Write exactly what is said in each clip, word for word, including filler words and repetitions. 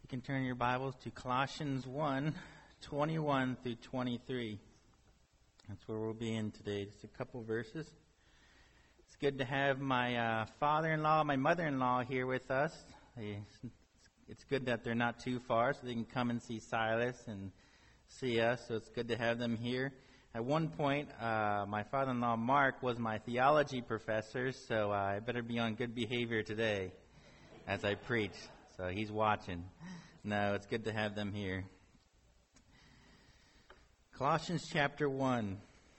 can turn your Bibles to Colossians one, twenty-one through twenty-three. That's where we'll be in today. Just a couple verses. It's good to have my uh, father-in-law, my mother-in-law here with us. It's good that they're not too far, so they can come and see Silas and see us. So it's good to have them here. At one point, uh, my father-in-law, Mark, was my theology professor, so uh, I better be on good behavior today as I preach. So he's watching. No, it's good to have them here. Colossians chapter one.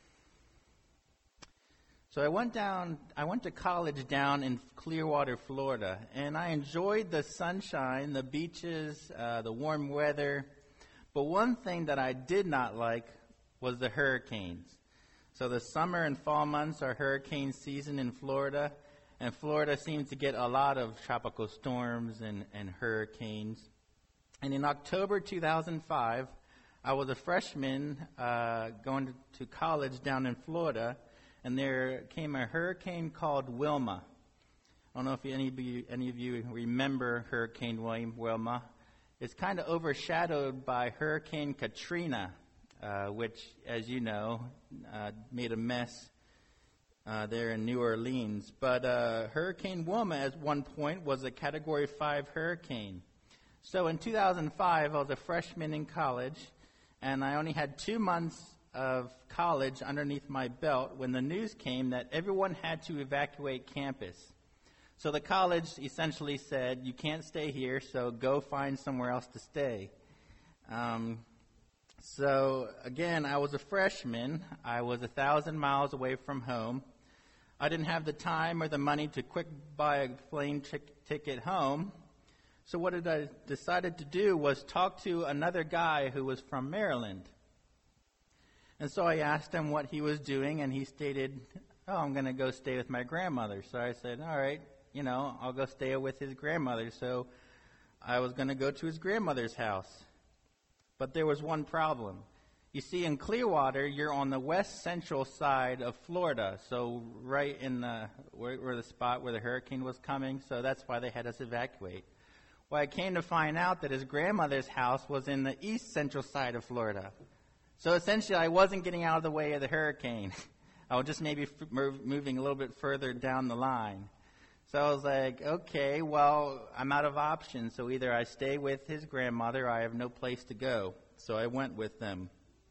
So I went down, I went to college down in Clearwater, Florida, and I enjoyed the sunshine, the beaches, uh, the warm weather. But one thing that I did not like was the hurricanes. So the summer and fall months are hurricane season in Florida, and Florida seems to get a lot of tropical storms and, and hurricanes. And in October two thousand five, I was a freshman uh, going to, to college down in Florida, and there came a hurricane called Wilma. I don't know if any of you, any of you remember Hurricane Wilma. It's kind of overshadowed by Hurricane Katrina, uh, which, as you know, uh, made a mess uh, there in New Orleans. But uh, Hurricane Wilma, at one point, was a Category five hurricane. So in two thousand five, I was a freshman in college, and I only had two months of college underneath my belt when the news came that everyone had to evacuate campus. So the college essentially said, you can't stay here, so go find somewhere else to stay. Um, so again, I was a freshman. I was a thousand miles away from home. I didn't have the time or the money to quick buy a plane t- ticket home. So what did I decided to do was talk to another guy who was from Maryland. And so I asked him what he was doing, and he stated, oh, I'm going to go stay with my grandmother. So I said, all right, you know, I'll go stay with his grandmother. So I was going to go to his grandmother's house. But there was one problem. You see, in Clearwater, you're on the west central side of Florida, so right in the where, where the spot where the hurricane was coming, so that's why they had us evacuate. Well, I came to find out that his grandmother's house was in the east central side of Florida. So essentially, I wasn't getting out of the way of the hurricane. I was just maybe f- moving a little bit further down the line. So I was like, okay, well, I'm out of options. So either I stay with his grandmother or I have no place to go. So I went with them.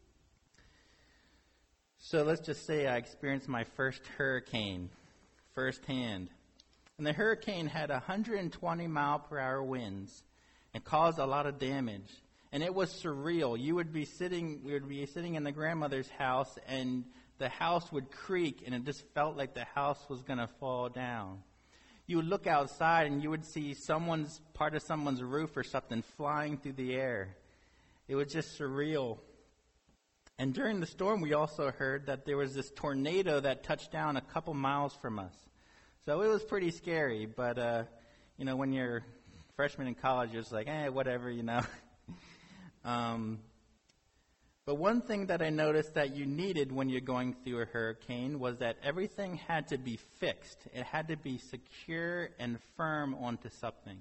So let's just say I experienced my first hurricane firsthand. And the hurricane had one hundred twenty mile per hour winds and caused a lot of damage. And it was surreal. You would be sitting, we would be sitting in the grandmother's house, and the house would creak, and it just felt like the house was going to fall down. You would look outside, and you would see someone's part of someone's roof or something flying through the air. It was just surreal. And during the storm, we also heard that there was this tornado that touched down a couple miles from us. So it was pretty scary. But uh, you know, when you're a freshman in college, you're just like, eh, whatever, you know. Um, but one thing that I noticed that you needed when you're going through a hurricane was that everything had to be fixed. It had to be secure and firm onto something.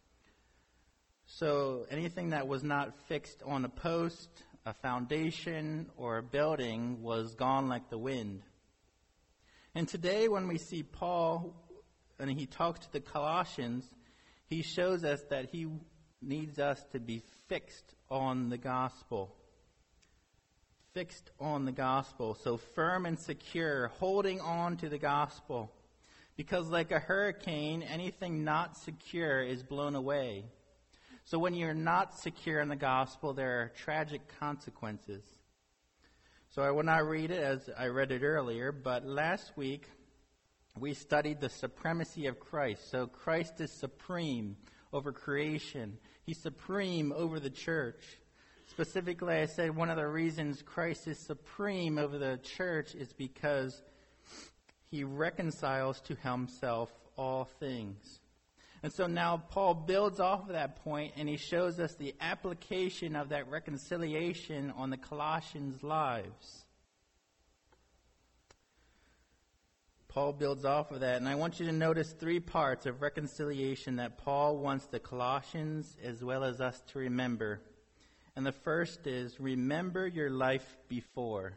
So anything that was not fixed on a post, a foundation, or a building was gone like the wind. And today when we see Paul and he talks to the Colossians, he shows us that he needs us to be fixed on the gospel. Fixed on the gospel. So firm and secure, holding on to the gospel. Because like a hurricane, anything not secure is blown away. So when you're not secure in the gospel, there are tragic consequences. So I will not read it as I read it earlier, but last week we studied the supremacy of Christ. So Christ is supreme over creation. He's supreme over the church. Specifically, I said one of the reasons Christ is supreme over the church is because he reconciles to himself all things. And so now Paul builds off of that point, and he shows us the application of that reconciliation on the Colossians' lives. Paul builds off of that, and I want you to notice three parts of reconciliation that Paul wants the Colossians as well as us to remember. And the first is, remember your life before.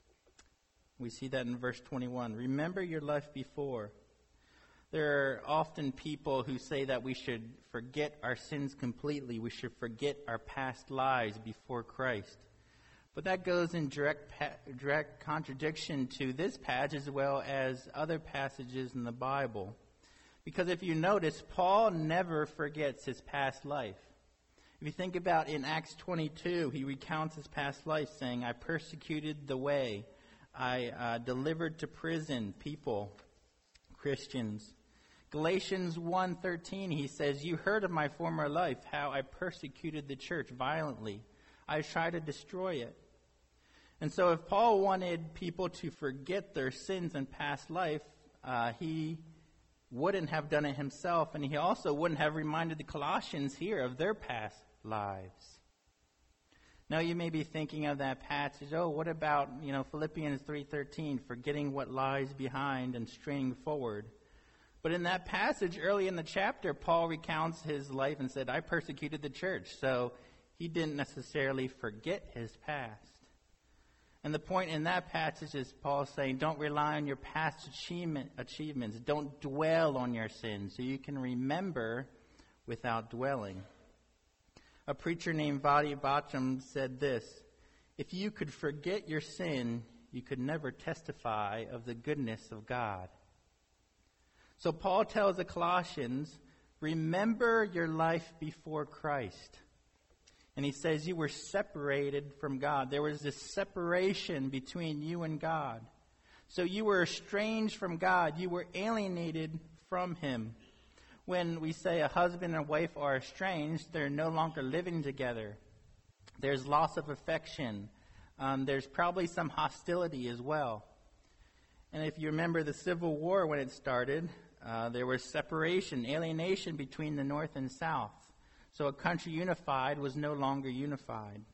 We see that in verse twenty-one. Remember your life before. There are often people who say that we should forget our sins completely. We should forget our past lives before Christ. But that goes in direct direct contradiction to this passage as well as other passages in the Bible. Because if you notice, Paul never forgets his past life. If you think about in Acts twenty-two, he recounts his past life saying, I persecuted the way. I uh, delivered to prison people, Christians. Galatians one thirteen, he says, you heard of my former life, how I persecuted the church violently. I tried to destroy it. And so if Paul wanted people to forget their sins and past life, uh, he wouldn't have done it himself, and he also wouldn't have reminded the Colossians here of their past lives. Now you may be thinking of that passage, oh, what about, you know, Philippians three thirteen, forgetting what lies behind and straining forward. But in that passage early in the chapter, Paul recounts his life and said, I persecuted the church. So he didn't necessarily forget his past. And the point in that passage is Paul saying, don't rely on your past achievement, achievements. Don't dwell on your sins so you can remember without dwelling. A preacher named Vadi Bacham said this, if you could forget your sin, you could never testify of the goodness of God. So Paul tells the Colossians, remember your life before Christ. And he says you were separated from God. There was this separation between you and God. So you were estranged from God. You were alienated from him. When we say a husband and wife are estranged, they're no longer living together. There's loss of affection. Um, there's probably some hostility as well. And if you remember the Civil War when it started, uh, there was separation, alienation between the North and South. So a country unified was no longer unified.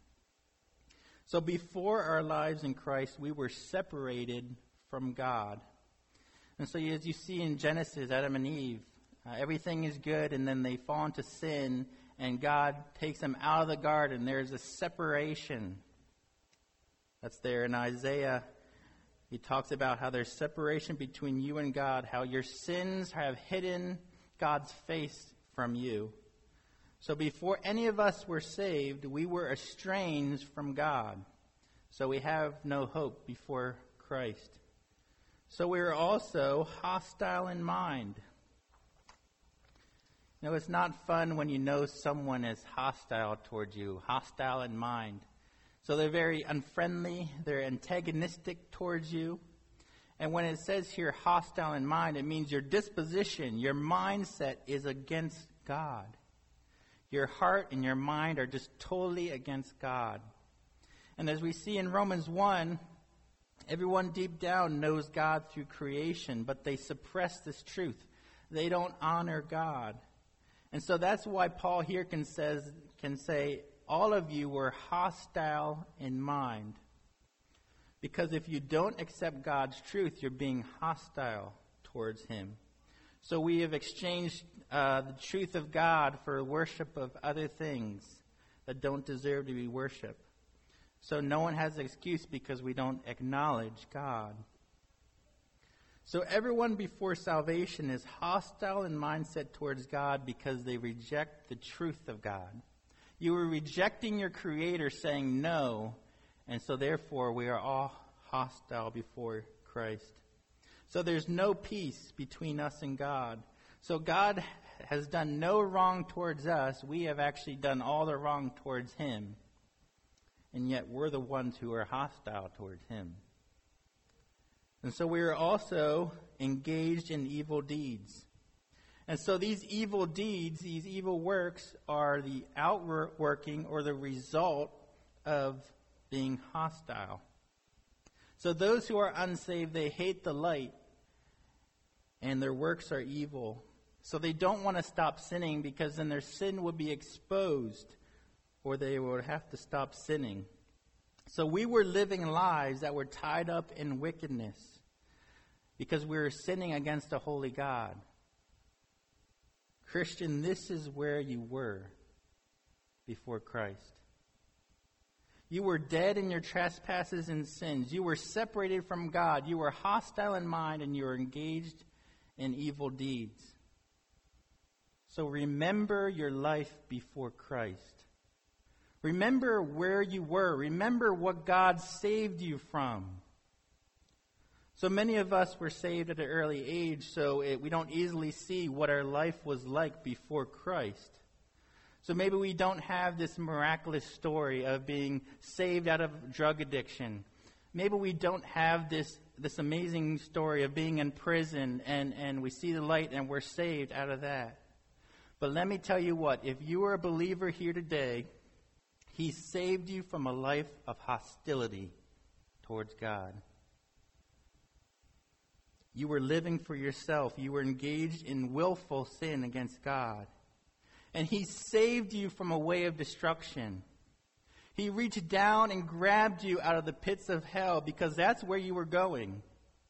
So before our lives in Christ, we were separated from God. And so as you see in Genesis, Adam and Eve, uh, everything is good, and then they fall into sin, and God takes them out of the garden. There's a separation. That's there in Isaiah. He talks about how there's separation between you and God, how your sins have hidden God's face from you. So before any of us were saved, we were estranged from God. So we have no hope before Christ. So we are also hostile in mind. You know, it's not fun when you know someone is hostile towards you, hostile in mind. So they're very unfriendly, they're antagonistic towards you. And when it says here hostile in mind, it means your disposition, your mindset is against God. Your heart and your mind are just totally against God. And as we see in Romans one, everyone deep down knows God through creation, but they suppress this truth. They don't honor God. And so that's why Paul here can says can say, all of you were hostile in mind. Because if you don't accept God's truth, you're being hostile towards him. So we have exchanged uh, the truth of God for worship of other things that don't deserve to be worshiped. So no one has an excuse because we don't acknowledge God. So everyone before salvation is hostile in mindset towards God because they reject the truth of God. You were rejecting your Creator, saying no, and so therefore we are all hostile before Christ. So there's no peace between us and God. So God has done no wrong towards us. We have actually done all the wrong towards him. And yet we're the ones who are hostile towards him. And so we are also engaged in evil deeds. And so these evil deeds, these evil works, are the outworking or the result of being hostile. So those who are unsaved, they hate the light, and their works are evil. So they don't want to stop sinning because then their sin would be exposed, or they would have to stop sinning. So we were living lives that were tied up in wickedness. because we were sinning against a holy God. Christian, this is where you were before Christ. You were dead in your trespasses and sins. You were separated from God. You were hostile in mind, and you were engaged in evil deeds. So remember your life before Christ. Remember where you were. Remember what God saved you from. So many of us were saved at an early age, so it, we don't easily see what our life was like before Christ. So maybe we don't have this miraculous story of being saved out of drug addiction. Maybe we don't have this, this amazing story of being in prison and, and we see the light and we're saved out of that. But let me tell you what, if you are a believer here today, He saved you from a life of hostility towards God. You were living for yourself. You were engaged in willful sin against God. And He saved you from a way of destruction. He reached down and grabbed you out of the pits of hell because that's where you were going.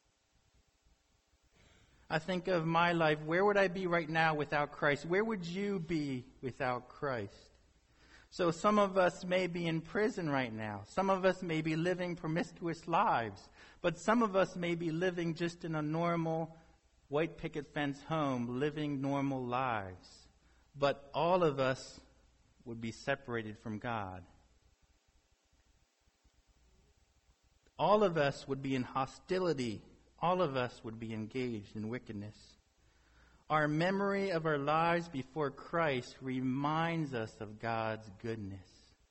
I think of my life. Where would I be right now without Christ? Where would you be without Christ? So some of us may be in prison right now. Some of us may be living promiscuous lives. But some of us may be living just in a normal white picket fence home, living normal lives. But all of us would be separated from God. All of us would be in hostility. All of us would be engaged in wickedness. Our memory of our lives before Christ reminds us of God's goodness.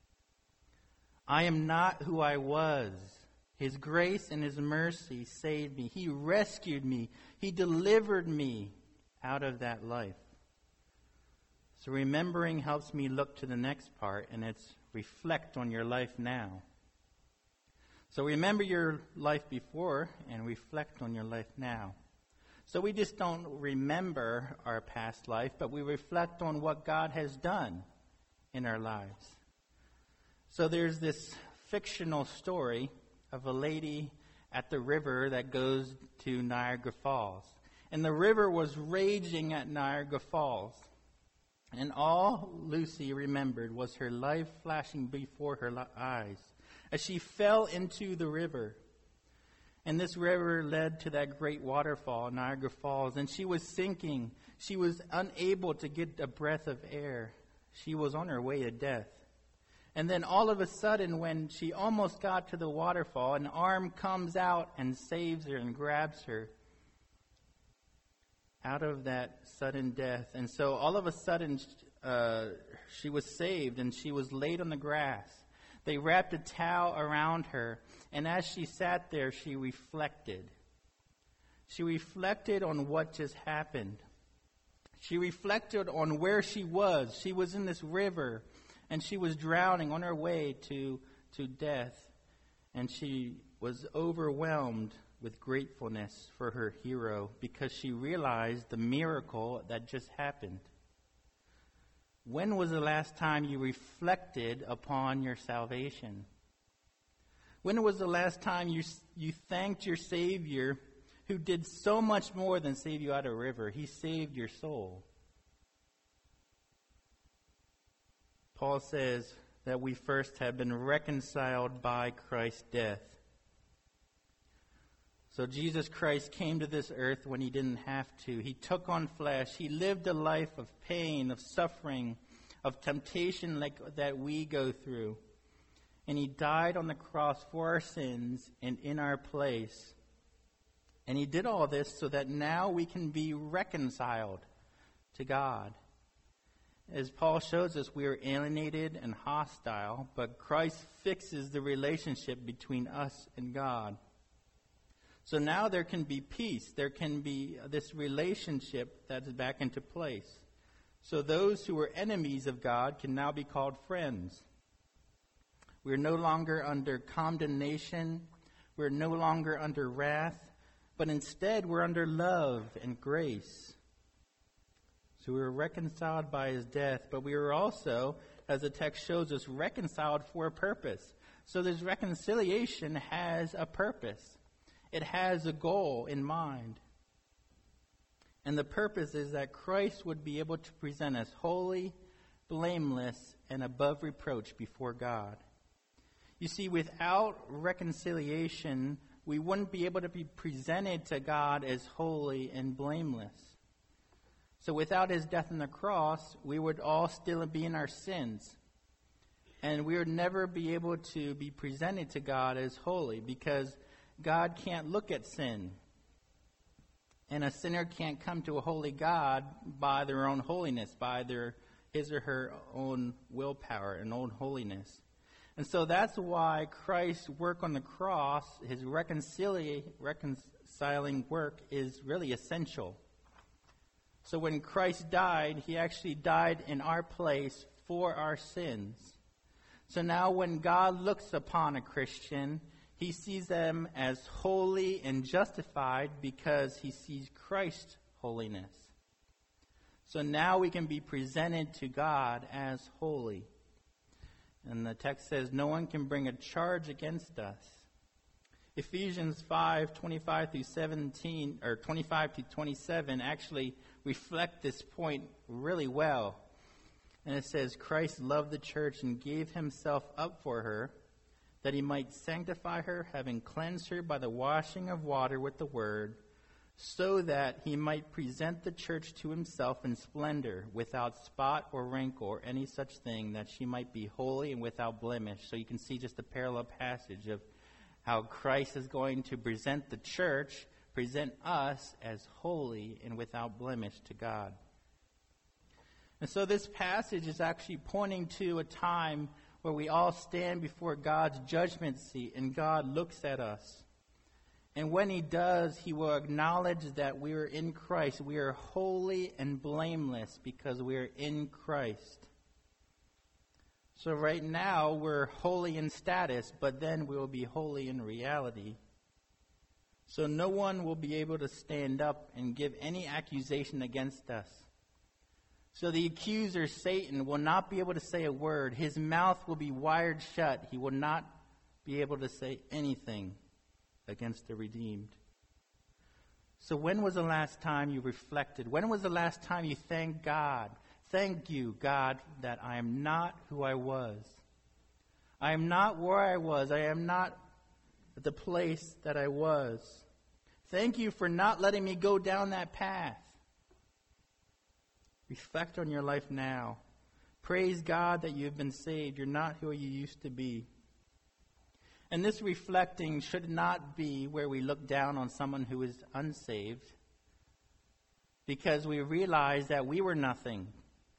I am not who I was. His grace and His mercy saved me. He rescued me. He delivered me out of that life. So remembering helps me look to the next part, and it's reflect on your life now. So remember your life before and reflect on your life now. So we just don't remember our past life, but we reflect on what God has done in our lives. So there's this fictional story of a lady at the river that goes to Niagara Falls. And the river was raging at Niagara Falls. And all Lucy remembered was her life flashing before her eyes as she fell into the river. And this river led to that great waterfall, Niagara Falls, and she was sinking. She was unable to get a breath of air. She was on her way to death. And then all of a sudden, when she almost got to the waterfall, an arm comes out and saves her and grabs her out of that sudden death. And so all of a sudden, uh, she was saved and she was laid on the grass. They wrapped a towel around her, and as she sat there, she reflected. She reflected on what just happened. She reflected on where she was. She was in this river, and she was drowning on her way to, to death. And she was overwhelmed with gratefulness for her hero because she realized the miracle that just happened. When was the last time you reflected upon your salvation? When was the last time you you thanked your Savior who did so much more than save you out of a river? He saved your soul. Paul says that we first have been reconciled by Christ's death. So Jesus Christ came to this earth when He didn't have to. He took on flesh. He lived a life of pain, of suffering, of temptation like that we go through. And He died on the cross for our sins and in our place. And He did all this so that now we can be reconciled to God. As Paul shows us, we are alienated and hostile, but Christ fixes the relationship between us and God. So now there can be peace. There can be this relationship that's back into place. So those who were enemies of God can now be called friends. We're no longer under condemnation. We're no longer under wrath. But instead, we're under love and grace. So we were reconciled by His death, but we were also, as the text shows us, reconciled for a purpose. So this reconciliation has a purpose. It has a goal in mind. And the purpose is that Christ would be able to present us holy, blameless, and above reproach before God. You see, without reconciliation, we wouldn't be able to be presented to God as holy and blameless. So without his death on the cross, we would all still be in our sins. And we would never be able to be presented to God as holy because God can't look at sin. And a sinner can't come to a holy God by their own holiness, by their his or her own willpower and own holiness. And so that's why Christ's work on the cross, his reconcilia- reconciling work, is really essential. So when Christ died, he actually died in our place for our sins. So now when God looks upon a Christian, he sees them as holy and justified because he sees Christ's holiness. So now we can be presented to God as holy. And the text says, no one can bring a charge against us. Ephesians five, twenty-five through seventeen, or twenty-five to twenty-seven, actually reflect this point really well. And it says, Christ loved the church and gave himself up for her, that he might sanctify her, having cleansed her by the washing of water with the word, so that he might present the church to himself in splendor, without spot or wrinkle or any such thing, that she might be holy and without blemish. So you can see just a parallel passage of how Christ is going to present the church, present us as holy and without blemish to God. And so this passage is actually pointing to a time where we all stand before God's judgment seat and God looks at us. And when he does, he will acknowledge that we are in Christ. We are holy and blameless because we are in Christ. So right now, we're holy in status, but then we will be holy in reality. So no one will be able to stand up and give any accusation against us. So the accuser, Satan, will not be able to say a word. His mouth will be wired shut. He will not be able to say anything against the redeemed. So when was the last time you reflected? When was the last time you thanked God? Thank you, God, that I am not who I was. I am not where I was. I am not at the place that I was. Thank you for not letting me go down that path. Reflect on your life now. Praise God that you have been saved. You're not who you used to be. And this reflecting should not be where we look down on someone who is unsaved, because we realize that we were nothing.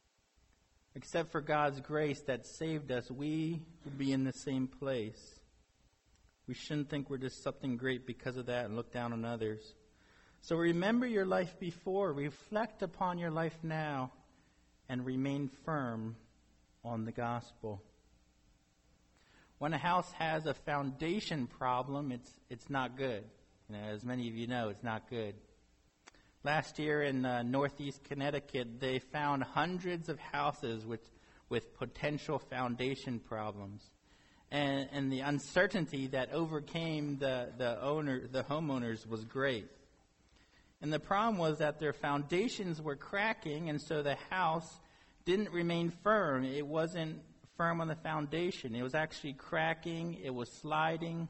Except for God's grace that saved us, we would be in the same place. We shouldn't think we're just something great because of that and look down on others. So remember your life before, reflect upon your life now, and remain firm on the gospel. When a house has a foundation problem, it's it's not good. You know, as many of you know, it's not good. Last year in uh, northeast Connecticut, they found hundreds of houses with with potential foundation problems, and and the uncertainty that overcame the the owner, the homeowners, was great. And the problem was that their foundations were cracking, and so the house didn't remain firm. It wasn't firm on the foundation. It was actually cracking. It was sliding.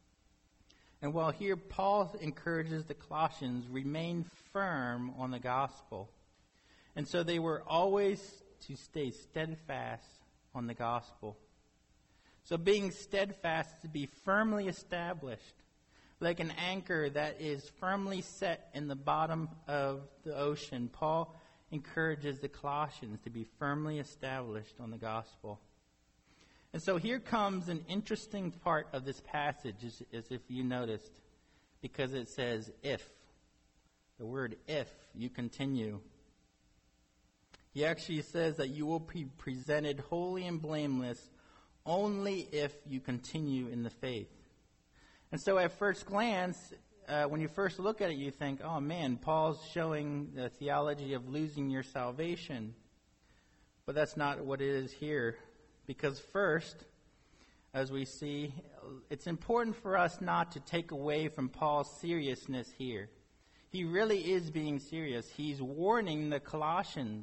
And while here Paul encourages the Colossians, remain firm on the gospel. And so they were always to stay steadfast on the gospel. So being steadfast is to be firmly established, like an anchor that is firmly set in the bottom of the ocean. Paul encourages the Colossians to be firmly established on the gospel. And so here comes an interesting part of this passage, as, as if you noticed, because it says if. The word if, you continue. He actually says that you will be presented holy and blameless only if you continue in the faith. And so at first glance, uh, when you first look at it, you think, oh man, Paul's showing the theology of losing your salvation. But that's not what it is here. Because first, as we see it's important for us not to take away from Paul's seriousness here. He really is being serious. He's warning the Colossians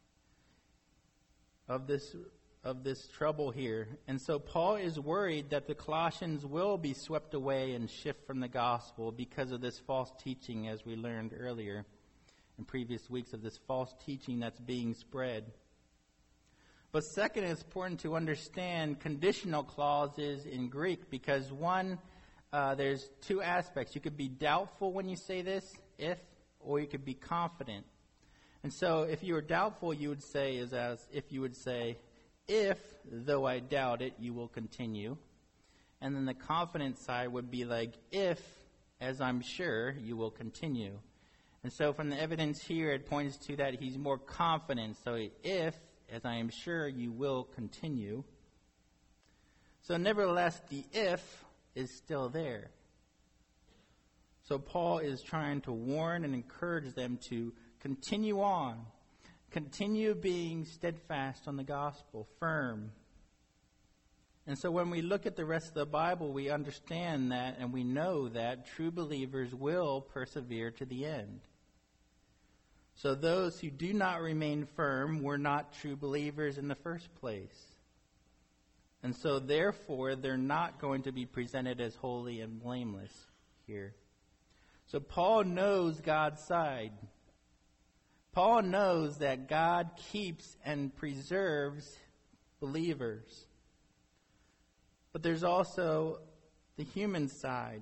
of this of this trouble here. And so Paul is worried that the Colossians will be swept away and shift from the gospel because of this false teaching, as we learned earlier in previous weeks, of this false teaching that's being spread. But second, it's important to understand conditional clauses in Greek, because one, uh, there's two aspects. You could be doubtful when you say this, if, or you could be confident. And so if you were doubtful, you would say is as if you would say, if, though I doubt it, you will continue. And then the confident side would be like, if, as I'm sure, you will continue. And so from the evidence here, it points to that he's more confident. So if, as I am sure, you will continue. So nevertheless, the if is still there. So Paul is trying to warn and encourage them to continue on. Continue being steadfast on the gospel, firm. And so when we look at the rest of the Bible, we understand that and we know that true believers will persevere to the end. So those who do not remain firm were not true believers in the first place. And so therefore, they're not going to be presented as holy and blameless here. So Paul knows God's side. Paul knows that God keeps and preserves believers. But there's also the human side,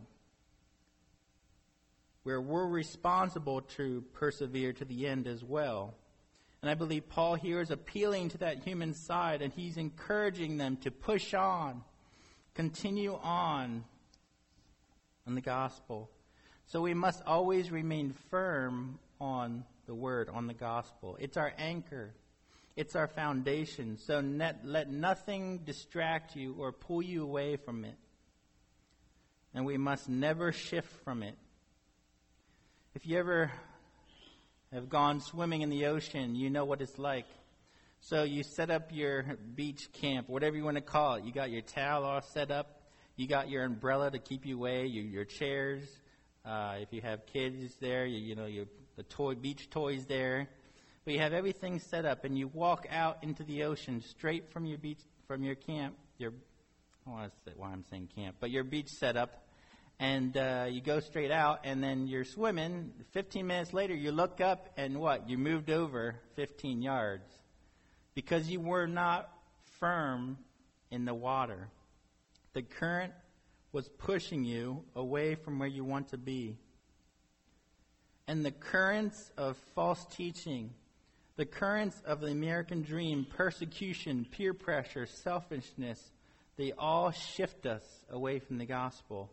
where we're responsible to persevere to the end as well. And I believe Paul here is appealing to that human side, and he's encouraging them to push on, continue on in the gospel. So we must always remain firm on the word, on the gospel. It's our anchor. It's our foundation. So net, let nothing distract you or pull you away from it. And we must never shift from it. If you ever have gone swimming in the ocean, you know what it's like. So you set up your beach camp, whatever you want to call it. You got your towel all set up. You got your umbrella to keep you away, your, your chairs. Uh, if you have kids there, you, you know, your, the toy beach toys there. But you have everything set up, and you walk out into the ocean straight from your beach, from your camp. Your, I don't want to say why I'm saying camp, but your beach set up. And uh, you go straight out, and then you're swimming. fifteen minutes later, you look up, and what? You moved over fifteen yards because you were not firm in the water. The current was pushing you away from where you want to be. And the currents of false teaching, the currents of the American dream, persecution, peer pressure, selfishness, they all shift us away from the gospel.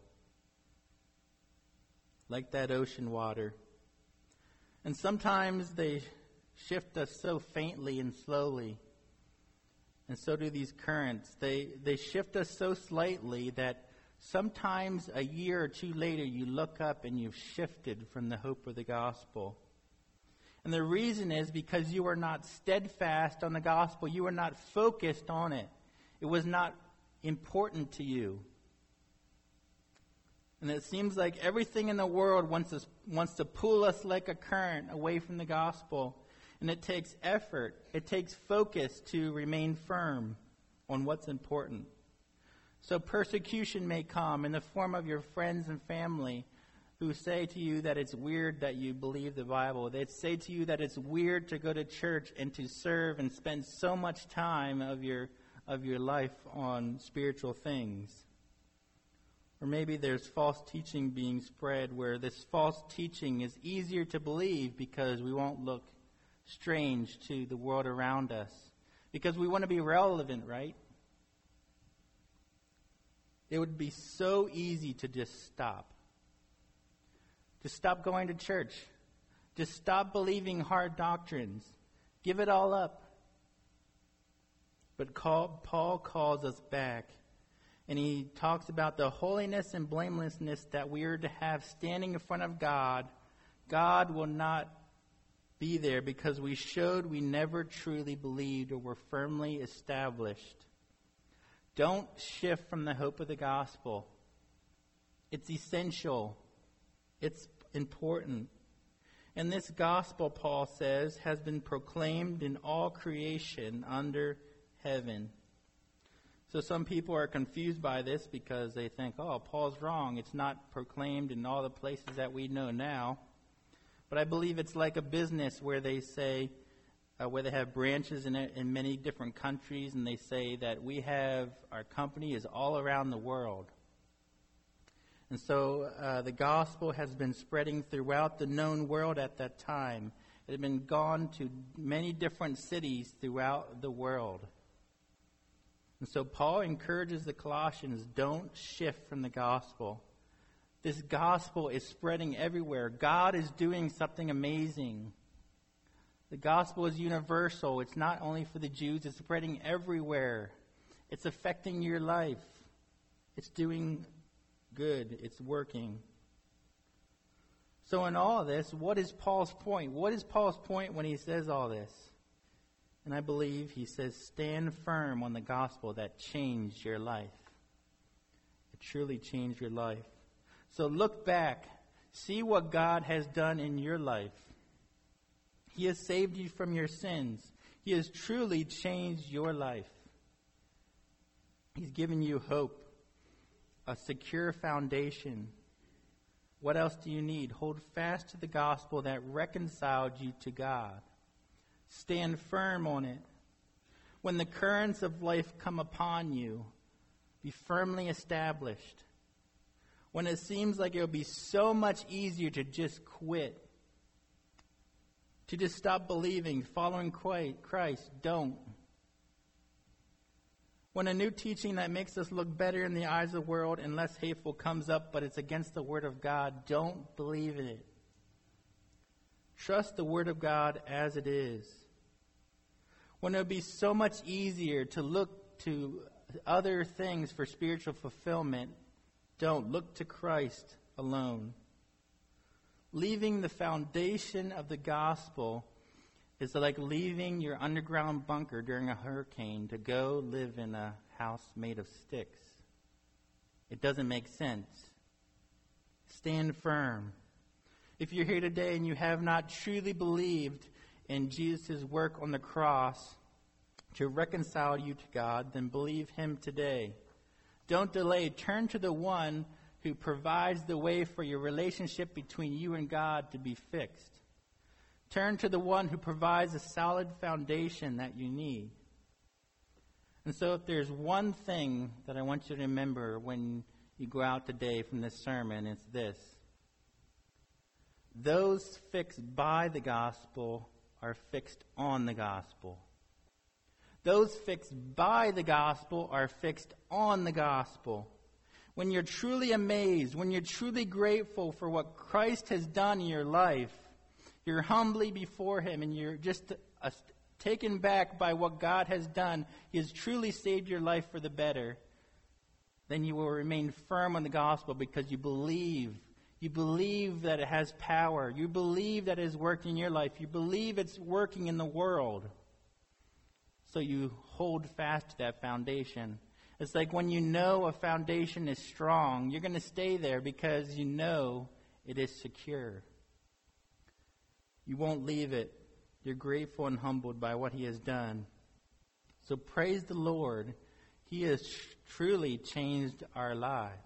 Like that ocean water. And sometimes they shift us so faintly and slowly. And so do these currents. They they shift us so slightly that sometimes a year or two later you look up and you've shifted from the hope of the gospel. And the reason is because you are not steadfast on the gospel. You are not focused on it. It was not important to you. And it seems like everything in the world wants us, wants to pull us like a current away from the gospel. And it takes effort. It takes focus to remain firm on what's important. So persecution may come in the form of your friends and family who say to you that it's weird that you believe the Bible. They say to you that it's weird to go to church and to serve and spend so much time of your of your life on spiritual things. Or maybe there's false teaching being spread where this false teaching is easier to believe because we won't look strange to the world around us. Because we want to be relevant, right? It would be so easy to just stop. To stop going to church. To stop believing hard doctrines. Give it all up. But call, Paul calls us back. And he talks about the holiness and blamelessness that we are to have standing in front of God. God will not be there because we showed we never truly believed or were firmly established. Don't shift from the hope of the gospel. It's essential. It's important. And this gospel, Paul says, has been proclaimed in all creation under heaven. So some people are confused by this because they think, oh, Paul's wrong. It's not proclaimed in all the places that we know now. But I believe it's like a business where they say, uh, where they have branches in, in many different countries, and they say that we have, our company is all around the world. And so uh, the gospel has been spreading throughout the known world at that time. It had been gone to many different cities throughout the world. And so Paul encourages the Colossians, don't shift from the gospel. This gospel is spreading everywhere. God is doing something amazing. The gospel is universal. It's not only for the Jews. It's spreading everywhere. It's affecting your life. It's doing good. It's working. So in all of this, what is Paul's point? What is Paul's point when he says all this? And I believe he says, stand firm on the gospel that changed your life. It truly changed your life. So look back. See what God has done in your life. He has saved you from your sins. He has truly changed your life. He's given you hope, a secure foundation. What else do you need? Hold fast to the gospel that reconciled you to God. Stand firm on it. When the currents of life come upon you, be firmly established. When it seems like it will be so much easier to just quit, to just stop believing, following Christ, don't. When a new teaching that makes us look better in the eyes of the world and less hateful comes up, but it's against the Word of God, don't believe in it. Trust the Word of God as it is. When it would be so much easier to look to other things for spiritual fulfillment, don't. Look to Christ alone. Leaving the foundation of the gospel is like leaving your underground bunker during a hurricane to go live in a house made of sticks. It doesn't make sense. Stand firm. If you're here today and you have not truly believed in Jesus' work on the cross to reconcile you to God, then believe him today. Don't delay. Turn to the one who provides the way for your relationship between you and God to be fixed. Turn to the one who provides a solid foundation that you need. And so if there's one thing that I want you to remember when you go out today from this sermon, it's this. Those fixed by the gospel are fixed on the gospel. Those fixed by the gospel are fixed on the gospel. When you're truly amazed, when you're truly grateful for what Christ has done in your life, you're humbly before him and you're just uh, taken back by what God has done. He has truly saved your life for the better. Then you will remain firm on the gospel because you believe. You believe that it has power. You believe that it is working in your life. You believe it's working in the world. So you hold fast to that foundation. It's like when you know a foundation is strong, you're going to stay there because you know it is secure. You won't leave it. You're grateful and humbled by what he has done. So praise the Lord. He has truly changed our lives.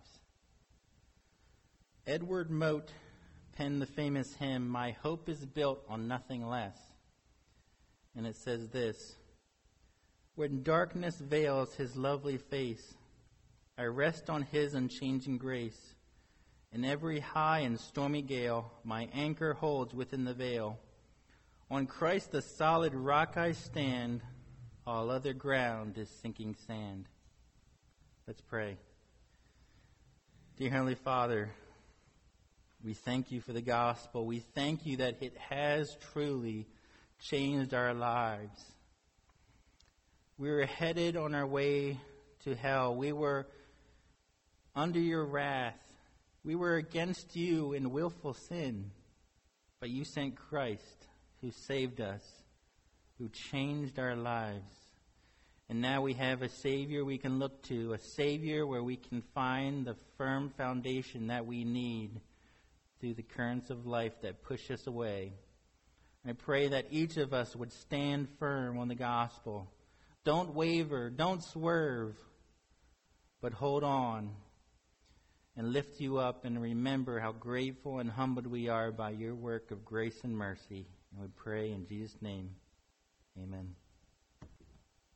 Edward Mote penned the famous hymn, "My hope is built on nothing less." And it says this, "When darkness veils his lovely face, I rest on his unchanging grace. In every high and stormy gale, my anchor holds within the veil. On Christ the solid rock I stand, all other ground is sinking sand." Let's pray. Dear Heavenly Father, we thank you for the gospel. We thank you that it has truly changed our lives. We were headed on our way to hell. We were under your wrath. We were against you in willful sin. But you sent Christ, who saved us, who changed our lives. And now we have a Savior we can look to, a Savior where we can find the firm foundation that we need through the currents of life that push us away. I pray that each of us would stand firm on the gospel. Don't waver, don't swerve, but hold on and lift you up and remember how grateful and humbled we are by your work of grace and mercy. And we pray in Jesus' name, amen.